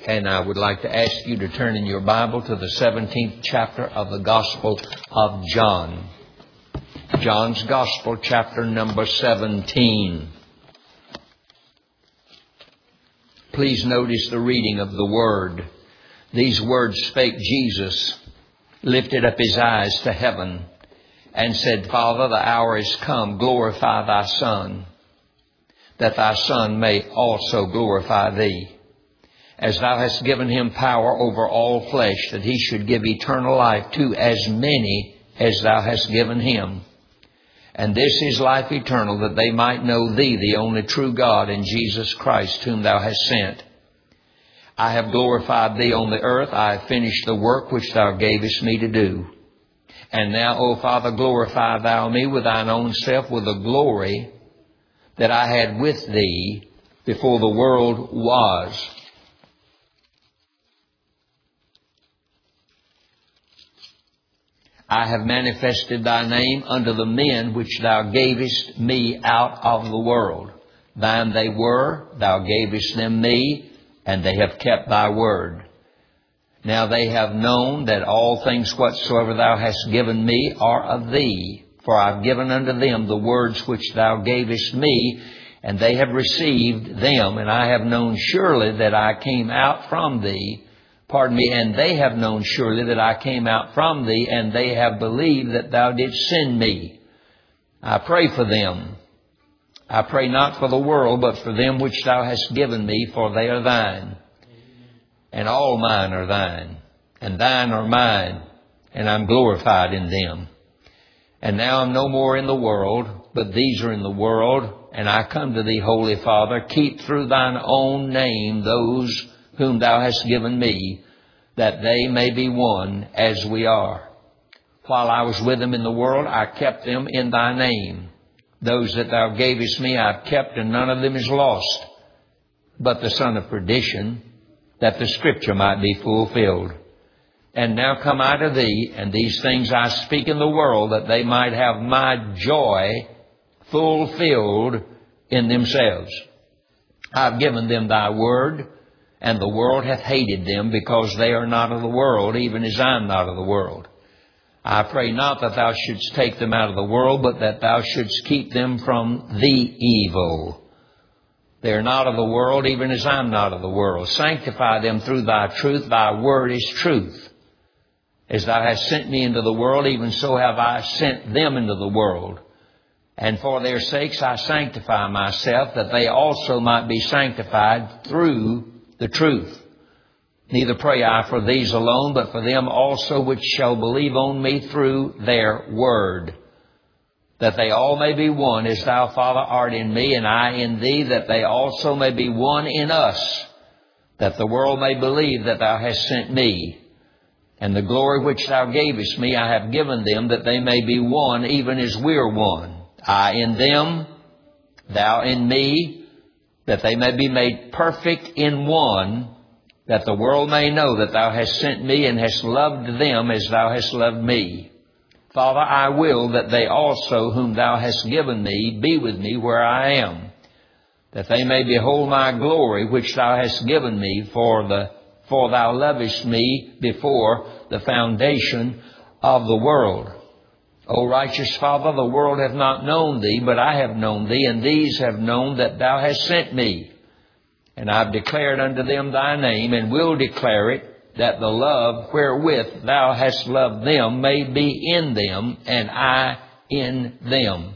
And I would like to ask you to turn in your Bible to the 17th chapter of the Gospel of John. John's Gospel, chapter number 17. Please notice the reading of the Word. These words spake Jesus, lifted up his eyes to heaven, and said, Father, the hour is come, glorify thy Son, that thy Son may also glorify thee. As thou hast given him power over all flesh, that he should give eternal life to as many as thou hast given him. And this is life eternal, that they might know thee, the only true God, and Jesus Christ, whom thou hast sent. I have glorified thee on the earth. I have finished the work which thou gavest me to do. And now, O Father, glorify thou me with thine own self, with the glory that I had with thee before the world was. I have manifested thy name unto the men which thou gavest me out of the world. Thine they were, thou gavest them me, and they have kept thy word. Now they have known that all things whatsoever thou hast given me are of thee. For I have given unto them the words which thou gavest me, and they have received them, and I have known surely that I came out from thee. And they have known surely that I came out from thee, and they have believed that thou didst send me. I pray for them. I pray not for the world, but for them which thou hast given me, for they are thine. And all mine are thine, and thine are mine, and I'm glorified in them. And now I'm no more in the world, but these are in the world, and I come to thee, Holy Father. Keep through thine own name those whom thou hast given me, that they may be one as we are. While I was with them in the world, I kept them in thy name. Those that thou gavest me I have kept, and none of them is lost, but the son of perdition, that the scripture might be fulfilled. And now come I to thee, and these things I speak in the world, that they might have my joy fulfilled in themselves. I have given them thy word, and the world hath hated them, because they are not of the world, even as I am not of the world. I pray not that thou shouldst take them out of the world, but that thou shouldst keep them from the evil. They are not of the world, even as I am not of the world. Sanctify them through thy truth. Thy word is truth. As thou hast sent me into the world, even so have I sent them into the world. And for their sakes I sanctify myself, that they also might be sanctified through the truth. Neither pray I for these alone, but for them also which shall believe on me through their word, that they all may be one, as thou, Father, art in me, and I in thee, that they also may be one in us, that the world may believe that thou hast sent me. And the glory which thou gavest me I have given them, that they may be one, even as we are one. I in them, thou in me, that they may be made perfect in one, that the world may know that thou hast sent me and hast loved them as thou hast loved me. Father, I will that they also whom thou hast given me be with me where I am, that they may behold my glory which thou hast given me, for thou lovest me before the foundation of the world. O righteous Father, the world hath not known thee, but I have known thee, and these have known that thou hast sent me. And I have declared unto them thy name, and will declare it, that the love wherewith thou hast loved them may be in them, and I in them.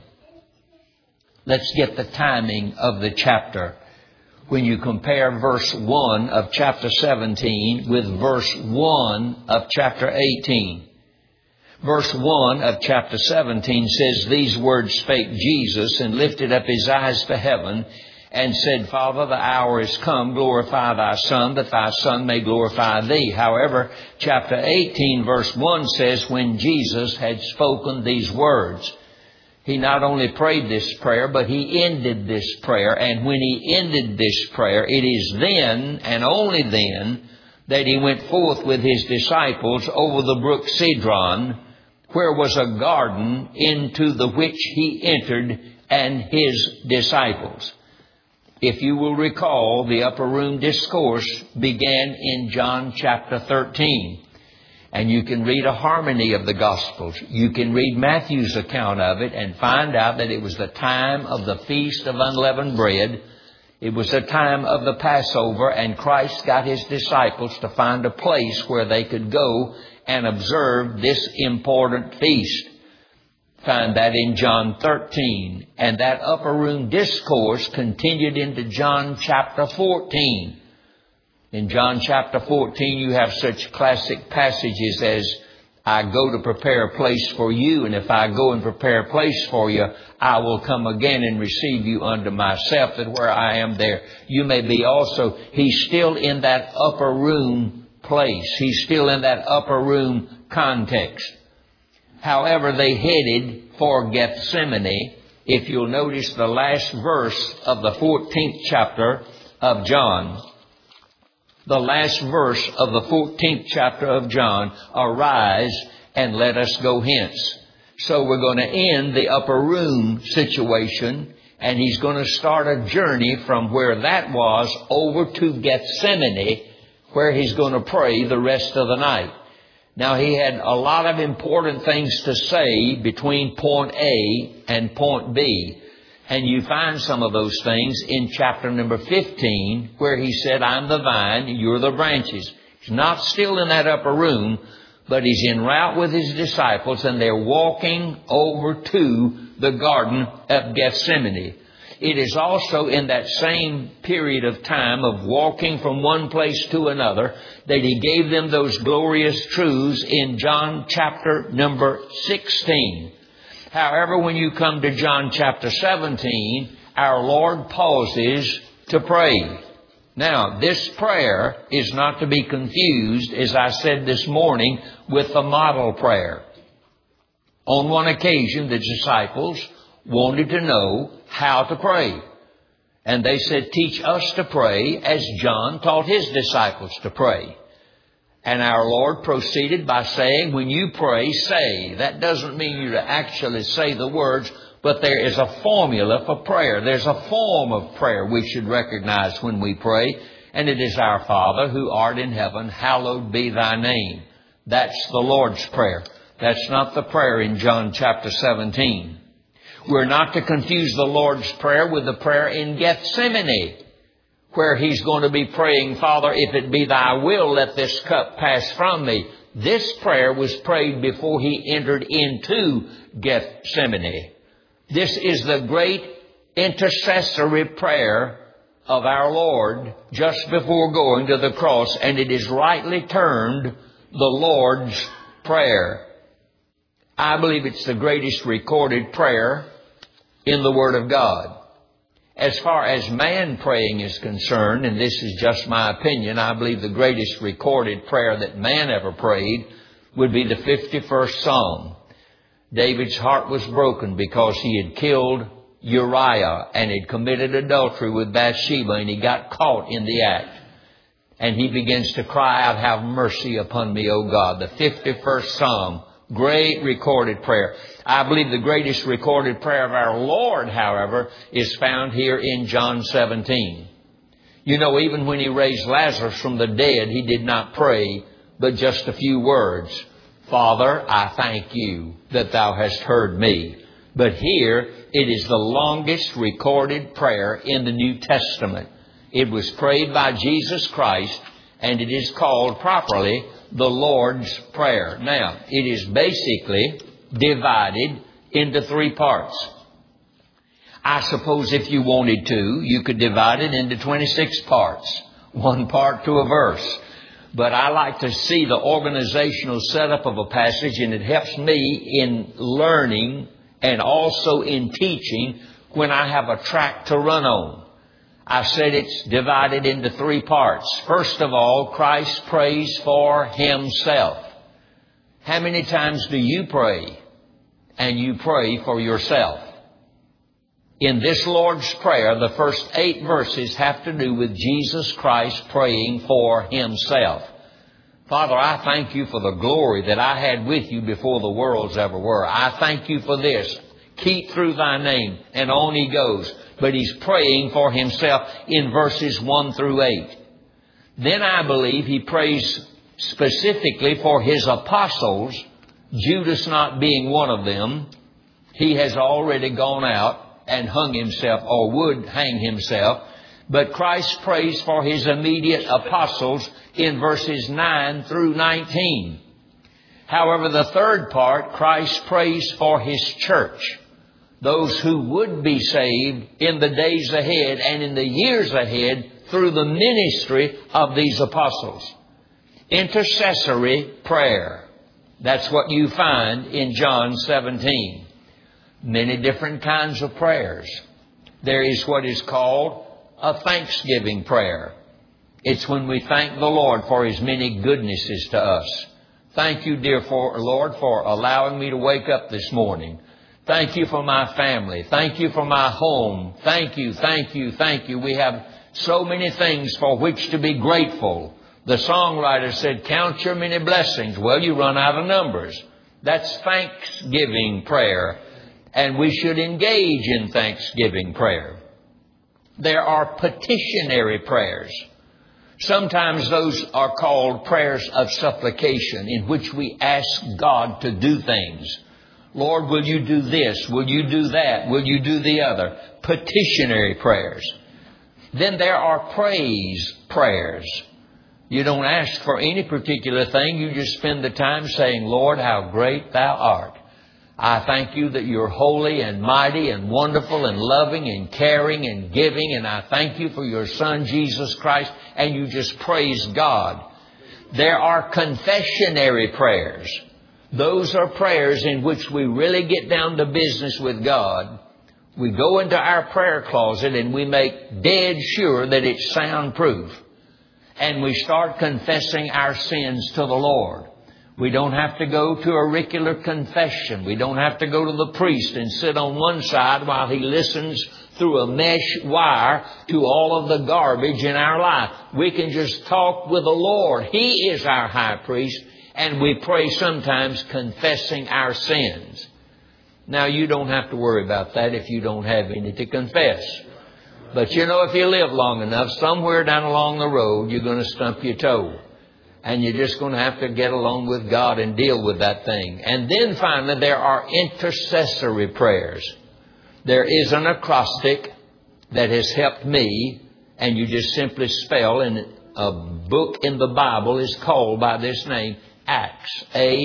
Let's get the timing of the chapter. When you compare verse 1 of chapter 17 with verse 1 of chapter 18. Verse 1 of chapter 17 says, These words spake Jesus, and lifted up his eyes to heaven, and said, Father, the hour is come, glorify thy Son, that thy Son may glorify thee. However, chapter 18 verse 1 says, when Jesus had spoken these words, he not only prayed this prayer, but he ended this prayer. And when he ended this prayer, it is then, and only then, that he went forth with his disciples over the brook Cedron, where was a garden, into the which he entered and his disciples. If you will recall, the upper room discourse began in John chapter 13. And you can read a harmony of the Gospels. You can read Matthew's account of it and find out that it was the time of the Feast of Unleavened Bread. It was the time of the Passover, and Christ got His disciples to find a place where they could go and observe this important feast. Find that in John 13. And that upper room discourse continued into John chapter 14. In John chapter 14, you have such classic passages as, I go to prepare a place for you, and if I go and prepare a place for you, I will come again and receive you unto myself, that where I am there, you may be also. He's still in that upper room place. He's still in that upper room context. However, they headed for Gethsemane. If you'll notice the last verse of the 14th chapter of John, the last verse of the 14th chapter of John, arise and let us go hence. So we're going to end the upper room situation, and He's going to start a journey from where that was over to Gethsemane, where He's going to pray the rest of the night. Now, He had a lot of important things to say between point A and point B. And you find some of those things in chapter number 15, where He said, I'm the vine, you're the branches. He's not still in that upper room, but He's en route with His disciples, and they're walking over to the Garden of Gethsemane. It is also in that same period of time of walking from one place to another that He gave them those glorious truths in John chapter number 16. However, when you come to John chapter 17, our Lord pauses to pray. Now, this prayer is not to be confused, as I said this morning, with the model prayer. On one occasion, the disciples wanted to know how to pray. And they said, teach us to pray as John taught his disciples to pray. And our Lord proceeded by saying, when you pray, say. That doesn't mean you to actually say the words, but there is a formula for prayer. There's a form of prayer we should recognize when we pray. And it is, our Father who art in heaven, hallowed be thy name. That's the Lord's Prayer. That's not the prayer in John chapter 17. We're not to confuse the Lord's Prayer with the prayer in Gethsemane, where He's going to be praying, Father, if it be thy will, let this cup pass from me. This prayer was prayed before He entered into Gethsemane. This is the great intercessory prayer of our Lord just before going to the cross, and it is rightly termed the Lord's Prayer. I believe it's the greatest recorded prayer in the Word of God. As far as man praying is concerned, and this is just my opinion, I believe the greatest recorded prayer that man ever prayed would be the 51st Psalm. David's heart was broken because he had killed Uriah and had committed adultery with Bathsheba, and he got caught in the act. And he begins to cry out, have mercy upon me, O God. The 51st Psalm, great recorded prayer. I believe the greatest recorded prayer of our Lord, however, is found here in John 17. You know, even when He raised Lazarus from the dead, He did not pray, but just a few words. Father, I thank you that thou hast heard me. But here, it is the longest recorded prayer in the New Testament. It was prayed by Jesus Christ, and it is called properly the Lord's Prayer. Now, it is basically divided into three parts. I suppose if you wanted to, you could divide it into 26 parts, one part to a verse. But I like to see the organizational setup of a passage, and it helps me in learning and also in teaching when I have a track to run on. I said it's divided into three parts. First of all, Christ prays for Himself. How many times do you pray? And you pray for yourself. In this Lord's Prayer, the first 8 verses have to do with Jesus Christ praying for Himself. Father, I thank you for the glory that I had with you before the worlds ever were. I thank you for this. Keep through thy name. And on he goes. but he's praying for himself in verses 1 through 8. Then I believe he prays specifically for his apostles, Judas not being one of them. He has already gone out and hung himself, or would hang himself. But Christ prays for his immediate apostles in verses 9 through 19. However, the third part, Christ prays for his church, those who would be saved in the days ahead and in the years ahead through the ministry of these apostles. Intercessory prayer. That's what you find in John 17. Many different kinds of prayers. There is what is called a thanksgiving prayer. It's when we thank the Lord for His many goodnesses to us. Thank you, dear Lord, for allowing me to wake up this morning. Thank you for my family. Thank you for my home. Thank you, thank you, thank you. We have so many things for which to be grateful. The songwriter said, count your many blessings. Well, you run out of numbers. That's thanksgiving prayer. And we should engage in thanksgiving prayer. There are petitionary prayers. Sometimes those are called prayers of supplication, in which we ask God to do things. Lord, will you do this? Will you do that? Will you do the other? Petitionary prayers. Then there are praise prayers. You don't ask for any particular thing. You just spend the time saying, Lord, how great Thou art. I thank you that you're holy and mighty and wonderful and loving and caring and giving. And I thank you for your Son, Jesus Christ. And you just praise God. There are confessionary prayers. Those are prayers in which we really get down to business with God. We go into our prayer closet and we make dead sure that it's soundproof. And we start confessing our sins to the Lord. We don't have to go to auricular confession. We don't have to go to the priest and sit on one side while he listens through a mesh wire to all of the garbage in our life. We can just talk with the Lord. He is our high priest, and we pray sometimes confessing our sins. Now, you don't have to worry about that if you don't have any to confess. But you know, if you live long enough, somewhere down along the road, you're going to stump your toe. And you're just going to have to get along with God and deal with that thing. And then finally, there are intercessory prayers. There is an acrostic that has helped me, and you just simply spell, and a book in the Bible is called by this name, Acts.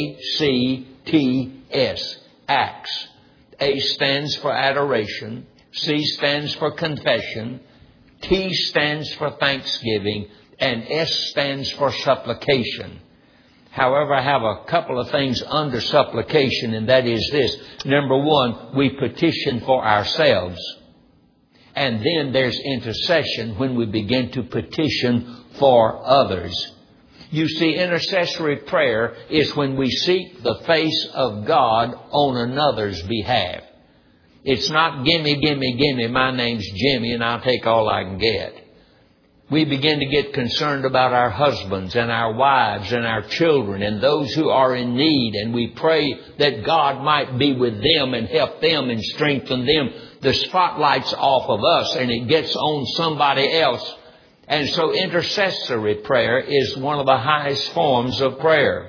A-C-T-S. Acts. A stands for adoration. C stands for confession. T stands for thanksgiving. And S stands for supplication. However, I have a couple of things under supplication, and that is this. Number one, we petition for ourselves. And then there's intercession when we begin to petition for others. You see, intercessory prayer is when we seek the face of God on another's behalf. It's not gimme, gimme, gimme, my name's Jimmy and I'll take all I can get. We begin to get concerned about our husbands and our wives and our children and those who are in need. And we pray that God might be with them and help them and strengthen them. The spotlight's off of us and it gets on somebody else. And so intercessory prayer is one of the highest forms of prayer.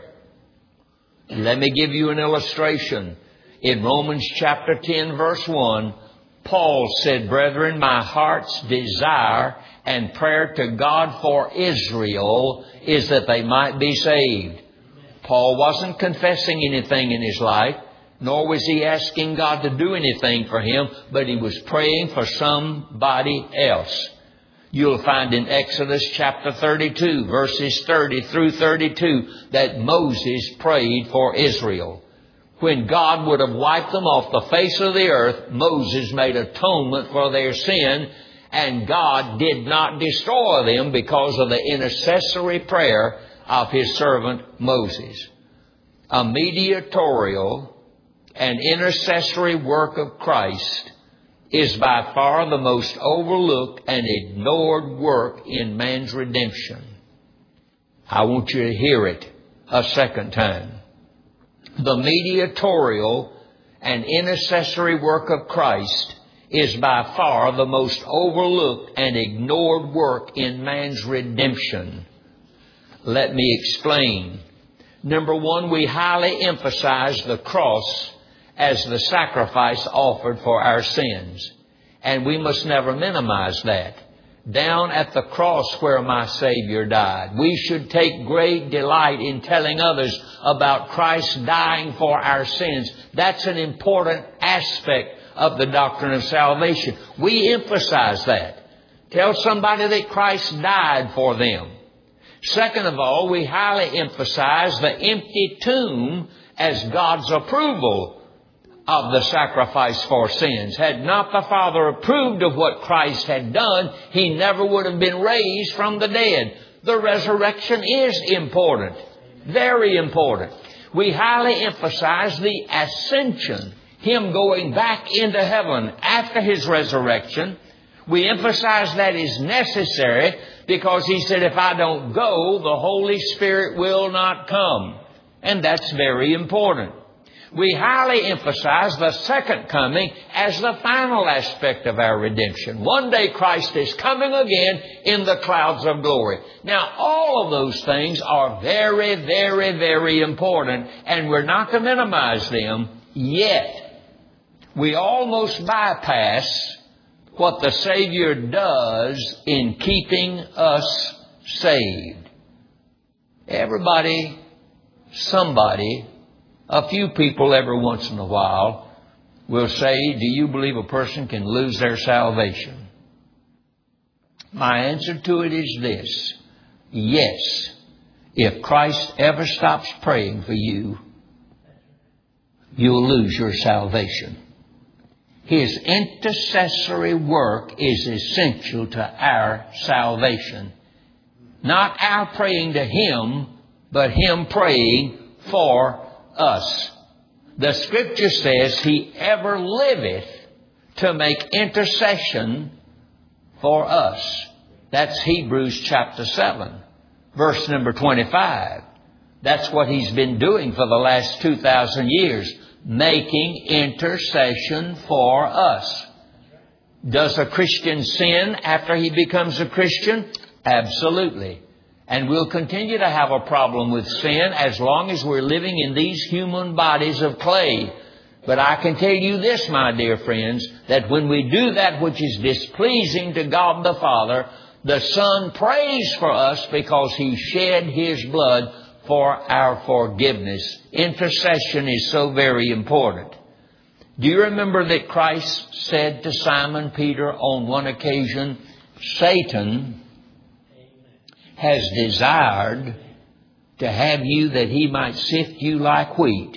Let me give you an illustration. In Romans chapter 10, verse 1, Paul said, brethren, my heart's desire and prayer to God for Israel is that they might be saved. Paul wasn't confessing anything in his life, nor was he asking God to do anything for him, but he was praying for somebody else. You'll find in Exodus chapter 32, verses 30 through 32, that Moses prayed for Israel. When God would have wiped them off the face of the earth, Moses made atonement for their sin, and God did not destroy them because of the intercessory prayer of His servant Moses. A mediatorial and intercessory work of Christ is by far the most overlooked and ignored work in man's redemption. I want you to hear it a second time. The mediatorial and intercessory work of Christ is by far the most overlooked and ignored work in man's redemption. Let me explain. Number one, we highly emphasize the cross as the sacrifice offered for our sins. And we must never minimize that. Down at the cross where my Savior died, we should take great delight in telling others about Christ dying for our sins. That's an important aspect of the doctrine of salvation. We emphasize that. Tell somebody that Christ died for them. Second of all, we highly emphasize the empty tomb as God's approval of the sacrifice for sins. Had not the Father approved of what Christ had done, He never would have been raised from the dead. The resurrection is important. Very important. We highly emphasize the ascension, Him going back into heaven after His resurrection. We emphasize that is necessary because He said, if I don't go, the Holy Spirit will not come. And that's very important. We highly emphasize the second coming as the final aspect of our redemption. One day Christ is coming again in the clouds of glory. Now, all of those things are very, very, very important, and we're not to minimize them, yet we almost bypass what the Savior does in keeping us saved. Everybody, somebody, a few people every once in a while will say, do you believe a person can lose their salvation? My answer to it is this. Yes. If Christ ever stops praying for you, you'll lose your salvation. His intercessory work is essential to our salvation. Not our praying to Him, but Him praying for us. The Scripture says He ever liveth to make intercession for us. That's Hebrews chapter 7, verse number 25. That's what He's been doing for the last 2,000 years, making intercession for us. Does a Christian sin after he becomes a Christian? Absolutely. And we'll continue to have a problem with sin as long as we're living in these human bodies of clay. But I can tell you this, my dear friends, that when we do that which is displeasing to God the Father, the Son prays for us because He shed His blood for our forgiveness. Intercession is so very important. Do you remember that Christ said to Simon Peter on one occasion, Satan has desired to have you that he might sift you like wheat,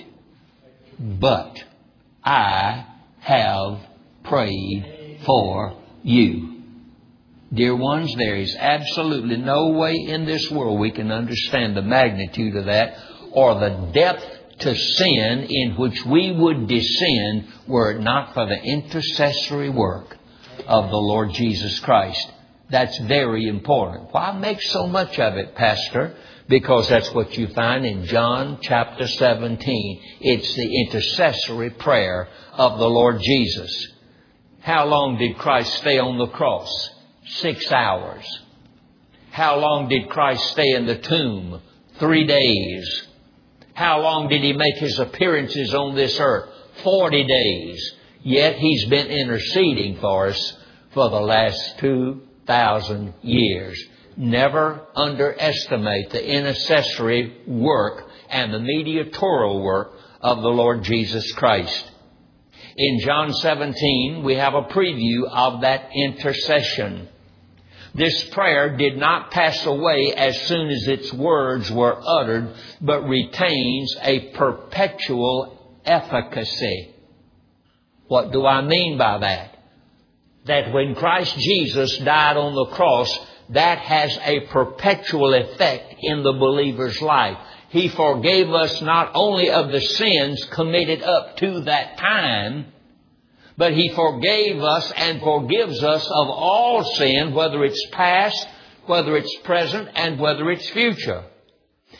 but I have prayed for you. Dear ones, there is absolutely no way in this world we can understand the magnitude of that or the depth to sin in which we would descend were it not for the intercessory work of the Lord Jesus Christ. That's very important. Why make so much of it, Pastor? Because that's what you find in John chapter 17. It's the intercessory prayer of the Lord Jesus. How long did Christ stay on the cross? 6 hours. How long did Christ stay in the tomb? 3 days. How long did He make His appearances on this earth? 40 days. Yet He's been interceding for us for the last 2,000 years. Never underestimate the intercessory work and the mediatorial work of the Lord Jesus Christ. In John 17, we have a preview of that intercession. This prayer did not pass away as soon as its words were uttered, but retains a perpetual efficacy. What do I mean by that? That when Christ Jesus died on the cross, that has a perpetual effect in the believer's life. He forgave us not only of the sins committed up to that time, but He forgave us and forgives us of all sin, whether it's past, whether it's present, and whether it's future.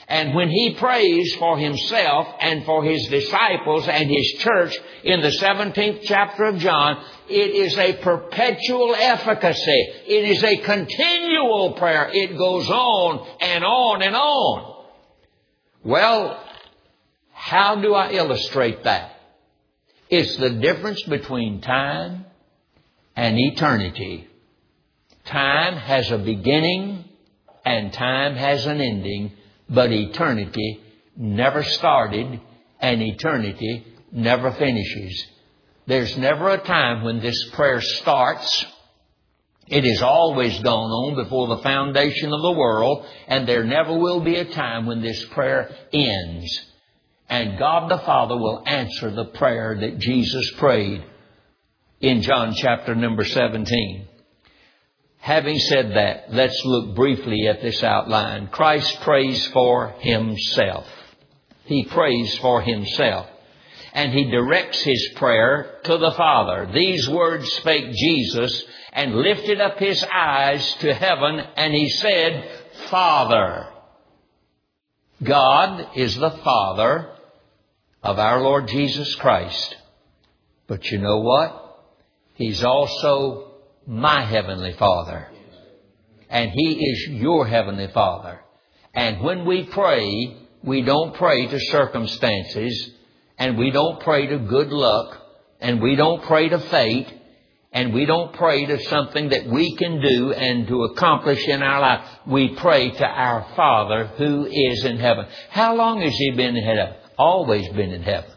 And when He prays for Himself and for His disciples and His church in the 17th chapter of John, it is a perpetual efficacy. It is a continual prayer. It goes on and on and on. Well, how do I illustrate that? It's the difference between time and eternity. Time has a beginning and time has an ending, but eternity never started and eternity never finishes. There's never a time when this prayer starts. It has always gone on before the foundation of the world, and there never will be a time when this prayer ends. And God the Father will answer the prayer that Jesus prayed in John chapter number 17. Having said that, let's look briefly at this outline. Christ prays for Himself. He prays for Himself. And He directs His prayer to the Father. These words spake Jesus and lifted up His eyes to heaven, and He said, Father. God is the Father of our Lord Jesus Christ. But you know what? He's also my Heavenly Father. And He is your Heavenly Father. And when we pray, we don't pray to circumstances, and we don't pray to good luck, and we don't pray to fate, and we don't pray to something that we can do and to accomplish in our life. We pray to our Father who is in heaven. How long has He been in heaven? Always been in heaven.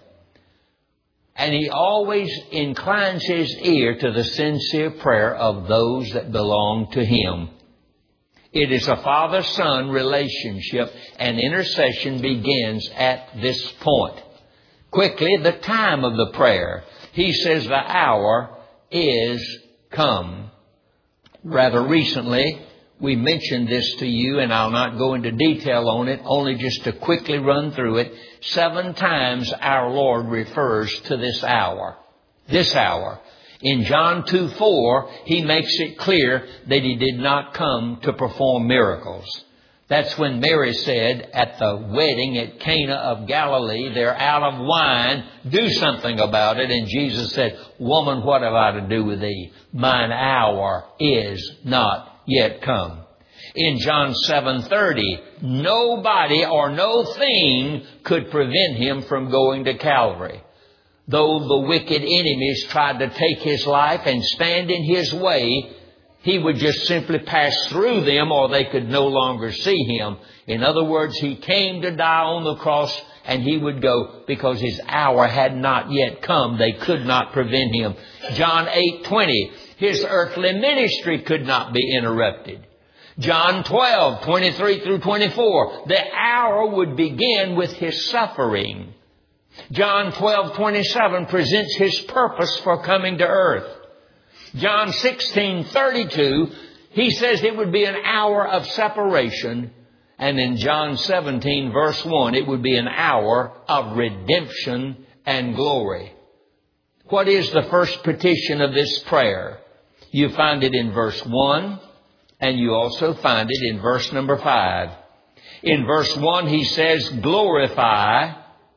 And He always inclines His ear to the sincere prayer of those that belong to Him. It is a father-son relationship, and intercession begins at this point. Quickly, the time of the prayer. He says the hour is come. Rather recently, we mentioned this to you, and I'll not go into detail on it, only just to quickly run through it. 7 times our Lord refers to this hour. This hour. In John 2:4, He makes it clear that He did not come to perform miracles. That's when Mary said at the wedding at Cana of Galilee, they're out of wine, do something about it. And Jesus said, Woman, what have I to do with thee? Mine hour is not yet come. In John 7:30, nobody or no thing could prevent Him from going to Calvary. Though the wicked enemies tried to take His life and stand in His way, He would just simply pass through them, or they could no longer see Him. In other words, He came to die on the cross, and He would go because His hour had not yet come. They could not prevent Him. John 8:20, His earthly ministry could not be interrupted. John 12:23 through 24, the hour would begin with His suffering. John 12:27 presents His purpose for coming to earth. John 16:32, He says it would be an hour of separation. And in John 17 verse 1, it would be an hour of redemption and glory. What is the first petition of this prayer? You find it in verse 1, and you also find it in verse number 5. In verse 1, He says, Glorify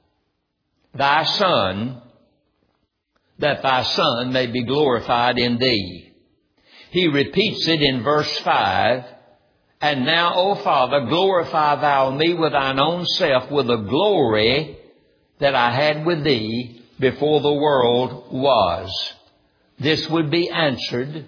Thy Son, that Thy Son may be glorified in Thee. He repeats it in verse 5. And now, O Father, glorify Thou me with Thine own self with the glory that I had with Thee before the world was. This would be answered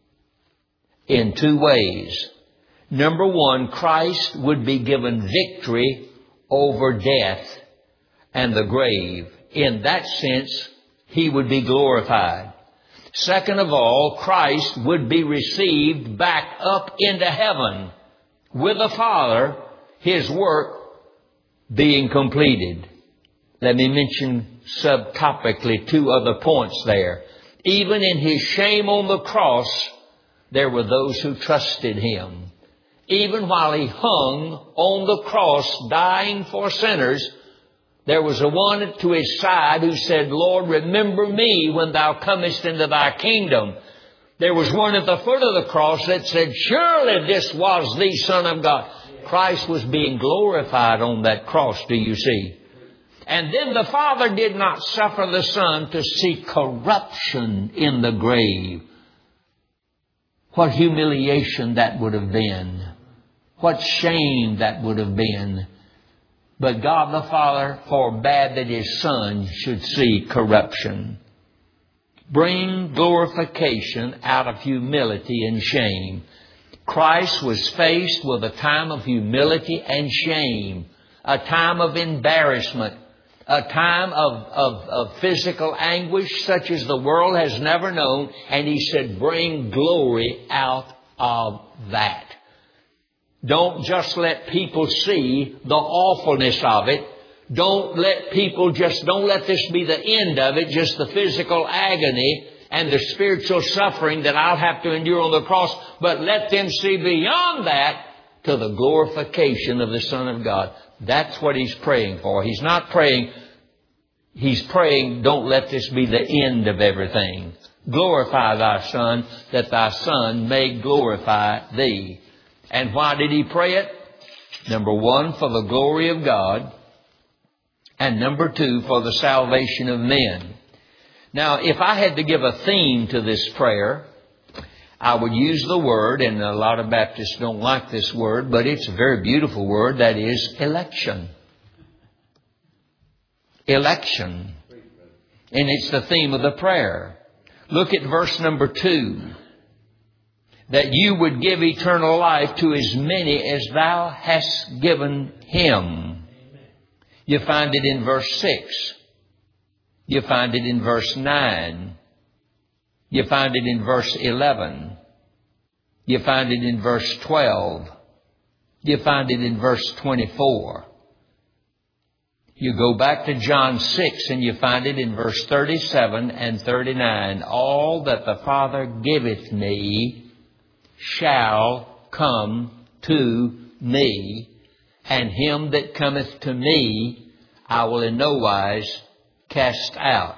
in 2 ways. Number 1, Christ would be given victory over death and the grave. In that sense, He would be glorified. Second of all, Christ would be received back up into heaven with the Father, His work being completed. Let me mention subtopically 2 other points there. Even in His shame on the cross, there were those who trusted Him. Even while He hung on the cross, dying for sinners, there was a one to His side who said, Lord, remember me when Thou comest into Thy kingdom. There was one at the foot of the cross that said, surely this was the Son of God. Christ was being glorified on that cross, do you see? And then the Father did not suffer the Son to see corruption in the grave. What humiliation that would have been. What shame that would have been. But God the Father forbade that His Son should see corruption. Bring glorification out of humility and shame. Christ was faced with a time of humility and shame, a time of embarrassment, a time of physical anguish such as the world has never known. And He said, bring glory out of that. Don't just let people see the awfulness of it. Don't let this be the end of it, just the physical agony and the spiritual suffering that I'll have to endure on the cross. But let them see beyond that to the glorification of the Son of God. That's what He's praying for. He's not praying, He's praying, don't let this be the end of everything. Glorify Thy Son, that Thy Son may glorify Thee. And why did He pray it? Number one, for the glory of God. And number two, for the salvation of men. Now, if I had to give a theme to this prayer, I would use the word, and a lot of Baptists don't like this word, but it's a very beautiful word, that is election. Election. And it's the theme of the prayer. Look at verse number 2. That you would give eternal life to as many as Thou hast given Him. You find it in verse 6. You find it in verse 9. You find it in verse 11. You find it in verse 12. You find it in verse 24. You go back to John 6 and you find it in verse 37 and 39. All that the Father giveth me shall come to me, and him that cometh to me I will in no wise cast out.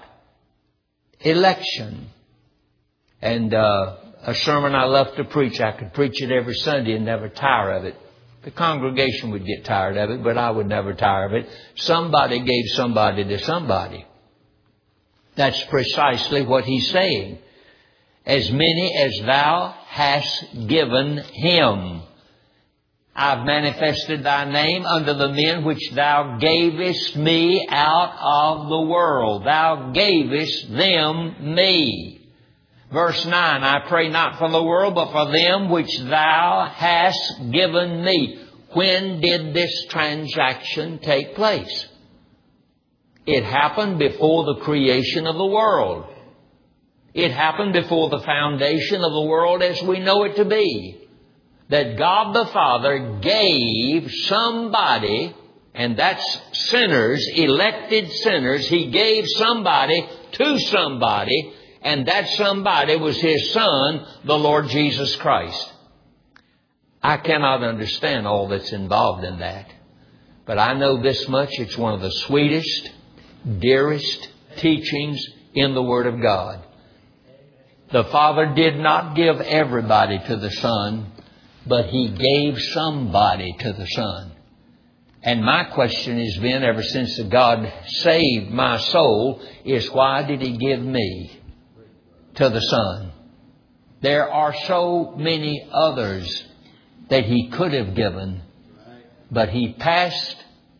Election. And a sermon I love to preach, I could preach it every Sunday and never tire of it. The congregation would get tired of it, but I would never tire of it. Somebody gave somebody to somebody. That's precisely what He's saying. As many as Thou hast given Him. I've manifested Thy name unto the men which Thou gavest me out of the world. Thou gavest them me. Verse 9, I pray not for the world, but for them which Thou hast given me. When did this transaction take place? It happened before the creation of the world. It happened before the foundation of the world as we know it to be. That God the Father gave somebody, and that's sinners, elected sinners. He gave somebody to somebody, and that somebody was His Son, the Lord Jesus Christ. I cannot understand all that's involved in that. But I know this much, it's one of the sweetest, dearest teachings in the Word of God. The Father did not give everybody to the Son, but He gave somebody to the Son. And my question has been, ever since God saved my soul, is why did He give me to the Son? There are so many others that He could have given, but He passed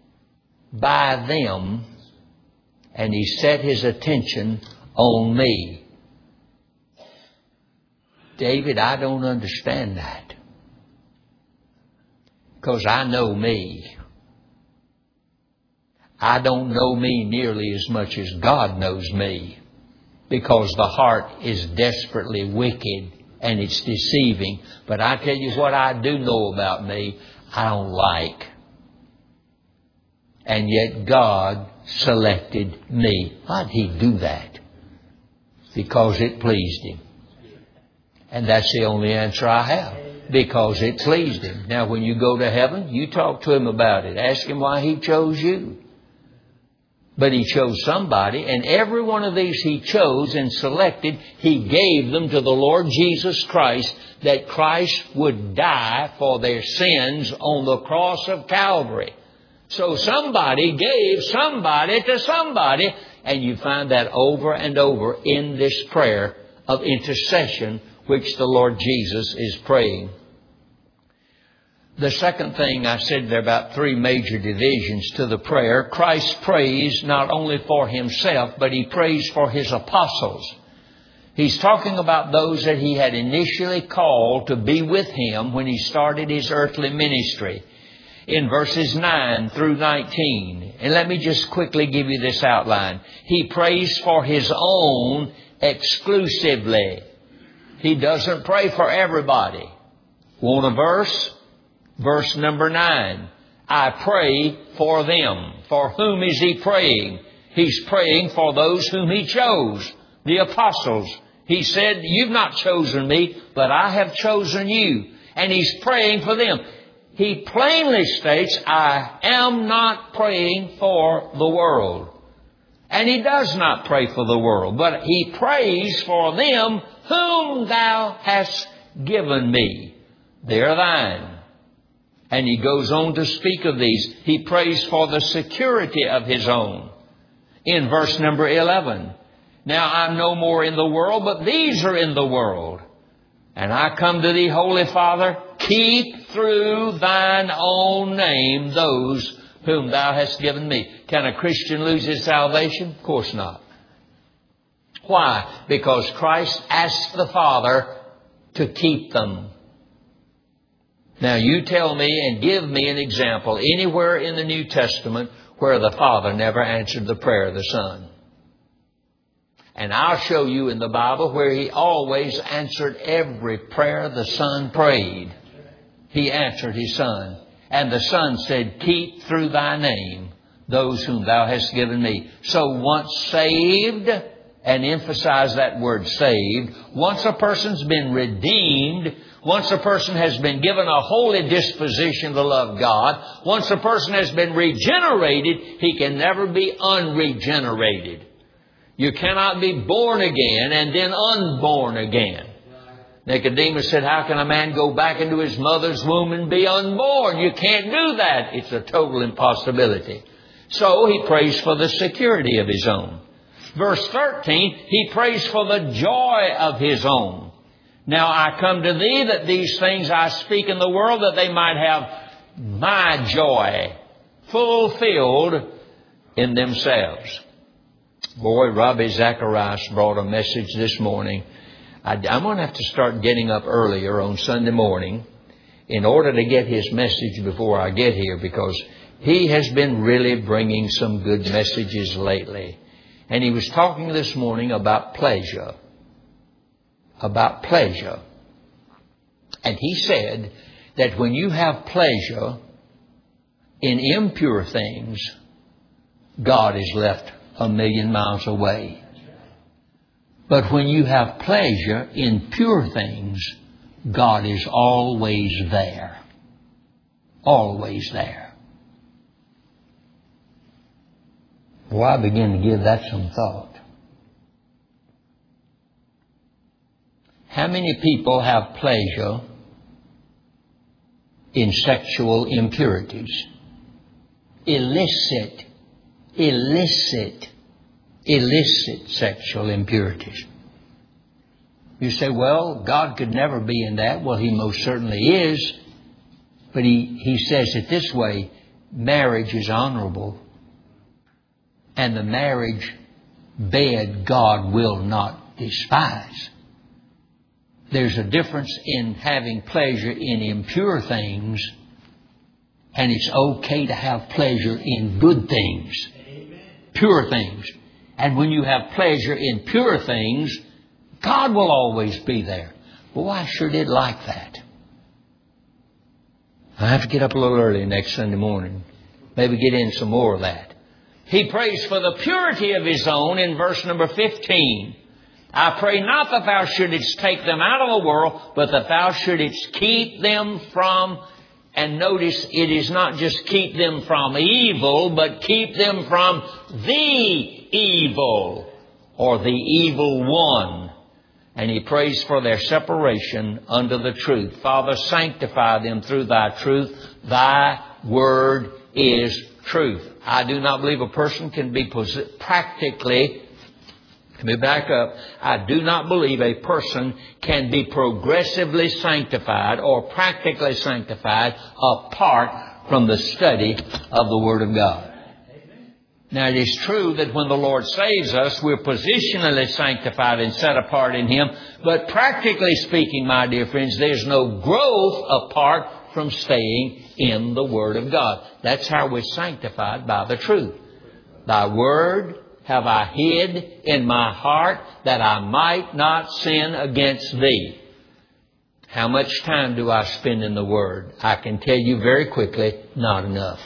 by them and He set His attention on me. David, I don't understand that. Because I know me. I don't know me nearly as much as God knows me. Because the heart is desperately wicked and it's deceiving. But I tell you what I do know about me, I don't like. And yet God selected me. Why did He do that? Because it pleased Him. And that's the only answer I have. Because it pleased Him. Now when you go to heaven, you talk to Him about it. Ask Him why He chose you. But He chose somebody, and every one of these He chose and selected, He gave them to the Lord Jesus Christ, that Christ would die for their sins on the cross of Calvary. So somebody gave somebody to somebody, and you find that over and over in this prayer of intercession which the Lord Jesus is praying. The second thing I said, there are about three major divisions to the prayer. Christ prays not only for Himself, but He prays for His apostles. He's talking about those that He had initially called to be with Him when He started His earthly ministry. In verses 9 through 19. And let me just quickly give you this outline. He prays for His own exclusively. He doesn't pray for everybody. Want a verse? Verse number 9. I pray for them. For whom is He praying? He's praying for those whom He chose, the apostles. He said, you've not chosen me, but I have chosen you. And He's praying for them. He plainly states, I am not praying for the world. And He does not pray for the world, but He prays for them whom Thou hast given me. They are Thine. And He goes on to speak of these. He prays for the security of His own. In verse number 11, now I'm no more in the world, but these are in the world. And I come to Thee, Holy Father, keep through Thine own name those whom Thou hast given me. Can a Christian lose his salvation? Of course not. Why? Because Christ asked the Father to keep them. Now you tell me and give me an example anywhere in the New Testament where the Father never answered the prayer of the Son. And I'll show you in the Bible where He always answered every prayer the Son prayed. He answered His Son. And the Son said, keep through Thy name those whom Thou hast given me. So once saved, and emphasize that word saved, once a person's been redeemed, once a person has been given a holy disposition to love God, once a person has been regenerated, he can never be unregenerated. You cannot be born again and then unborn again. Nicodemus said, how can a man go back into his mother's womb and be unborn? You can't do that. It's a total impossibility. So he prays for the security of his own. Verse 13, he prays for the joy of his own. Now I come to Thee that these things I speak in the world, that they might have my joy fulfilled in themselves. Boy, Robbie Zacharias brought a message this morning. I'm going to have to start getting up earlier on Sunday morning in order to get his message before I get here, because he has been really bringing some good messages lately. And he was talking this morning about pleasure. About pleasure. And he said that when you have pleasure in impure things, God is left 1,000,000 miles away. But when you have pleasure in pure things, God is always there. Always there. Well, I begin to give that some thought. How many people have pleasure in sexual impurities? Illicit sexual impurities. You say, well, God could never be in that. Well, He most certainly is. But He says it this way, marriage is honorable. And the marriage bed God will not despise. There's a difference in having pleasure in impure things, and it's okay to have pleasure in good things, pure things. And when you have pleasure in pure things, God will always be there. Well, I sure did like that. I have to get up a little early next Sunday morning. Maybe get in some more of that. He prays for the purity of His own in verse number 15. I pray not that Thou shouldest take them out of the world, but that Thou shouldest keep them from And notice, it is not just keep them from evil, but keep them from the evil, or the evil one. And He prays for their separation under the truth. Father, sanctify them through Thy truth. Thy word is truth. I do not believe a person can be practically... Let me back up. I do not believe a person can be progressively sanctified or practically sanctified apart from the study of the Word of God. Now, it is true that when the Lord saves us, we're positionally sanctified and set apart in Him. But practically speaking, my dear friends, there's no growth apart from staying in the Word of God. That's how we're sanctified, by the truth. Thy Word have I hid in my heart that I might not sin against Thee. How much time do I spend in the Word? I can tell you very quickly, not enough.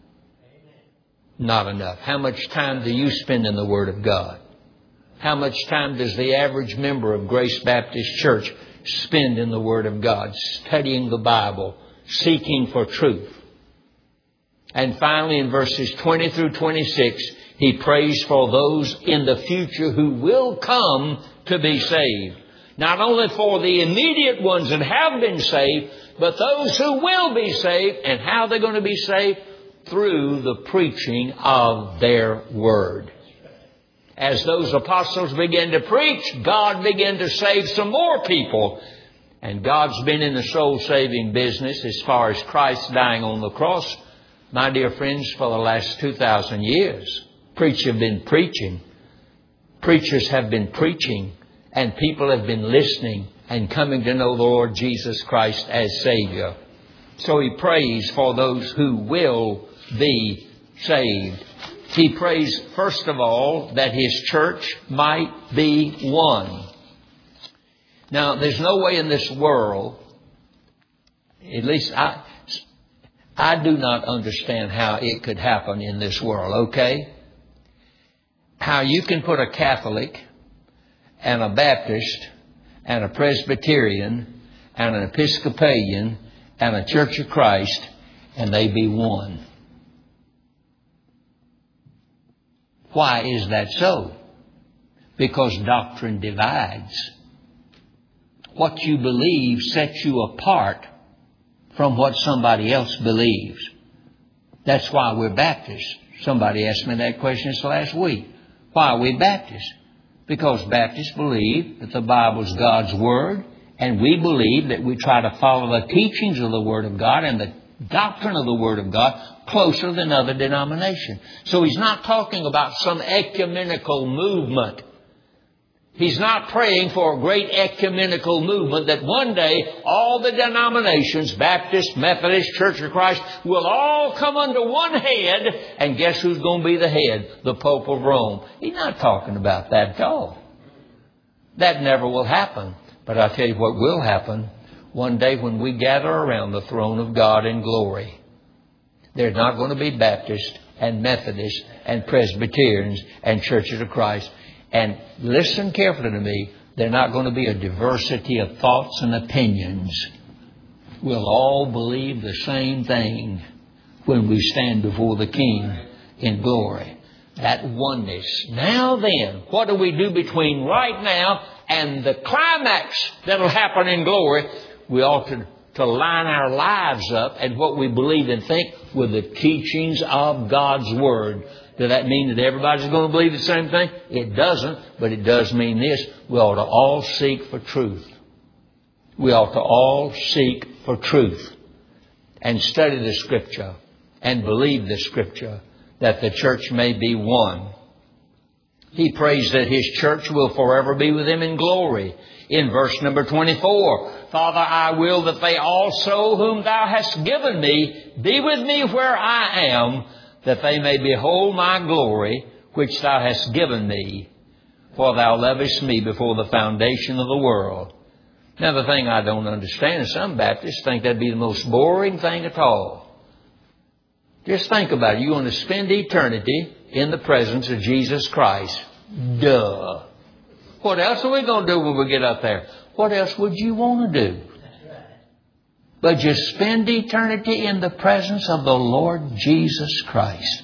Not enough. How much time do you spend in the Word of God? How much time does the average member of Grace Baptist Church spend in the Word of God, studying the Bible, seeking for truth? And finally, in verses 20 through 26, he prays for those in the future who will come to be saved. Not only for the immediate ones that have been saved, but those who will be saved. And how they're going to be saved? Through the preaching of their word. As those apostles began to preach, God began to save some more people. And God's been in the soul-saving business as far as Christ dying on the cross, my dear friends, for the last 2,000 years. Preachers have been preaching. Preachers have been preaching. And people have been listening and coming to know the Lord Jesus Christ as Savior. So he prays for those who will be saved. He prays, first of all, that his church might be one. Now, there's no way in this world, at least I do not understand how it could happen in this world, okay? How you can put a Catholic and a Baptist and a Presbyterian and an Episcopalian and a Church of Christ and they be one. Why is that so? Because doctrine divides. What you believe sets you apart from what somebody else believes. That's why we're Baptists. Somebody asked me that question this last week. Why are we Baptists? Because Baptists believe that the Bible is God's Word, and we believe that we try to follow the teachings of the Word of God and the doctrine of the Word of God closer than other denominations. So he's not talking about some ecumenical movement. He's not praying for a great ecumenical movement that one day all the denominations, Baptist, Methodist, Church of Christ, will all come under one head. And guess who's going to be the head? The Pope of Rome. He's not talking about that at all. That never will happen. But I'll tell you what will happen. One day when we gather around the throne of God in glory, there's not going to be Baptists and Methodists and Presbyterians and Churches of Christ. And listen carefully to me, there's not going to be a diversity of thoughts and opinions. We'll all believe the same thing when we stand before the King in glory. That oneness. Now then, what do we do between right now and the climax that will happen in glory? We ought to line our lives up and what we believe and think with the teachings of God's Word. Does that mean that everybody's going to believe the same thing? It doesn't, but it does mean this. We ought to all seek for truth. We ought to all seek for truth and study the Scripture and believe the Scripture that the church may be one. He prays that his church will forever be with him in glory. In verse number 24, Father, I will that they also whom thou hast given me be with me where I am, that they may behold my glory, which thou hast given me, for thou lovest me before the foundation of the world. Now, the thing I don't understand is some Baptists think that'd be the most boring thing at all. Just think about it. You're going to spend eternity in the presence of Jesus Christ. Duh. What else are we going to do when we get up there? What else would you want to do? but just spend eternity in the presence of the Lord Jesus Christ.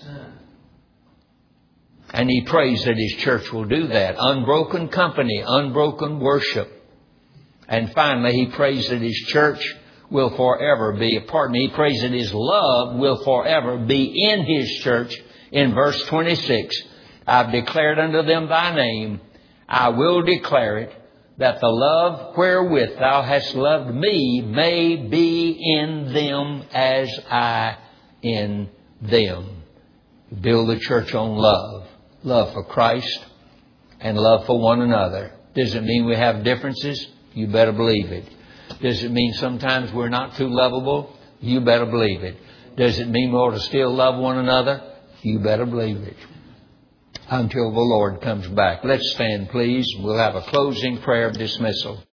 And he prays that his church will do that. Unbroken company, unbroken worship. And finally, he prays that his church will forever be, he prays that his love will forever be in his church. In verse 26, I've declared unto them thy name. I will declare it, that the love wherewith thou hast loved me may be in them as I in them. Build the church on love. Love for Christ and love for one another. Does it mean we have differences? You better believe it. Does it mean sometimes we're not too lovable? You better believe it. Does it mean we ought to still love one another? You better believe it. Until the Lord comes back. Let's stand, please. We'll have a closing prayer of dismissal.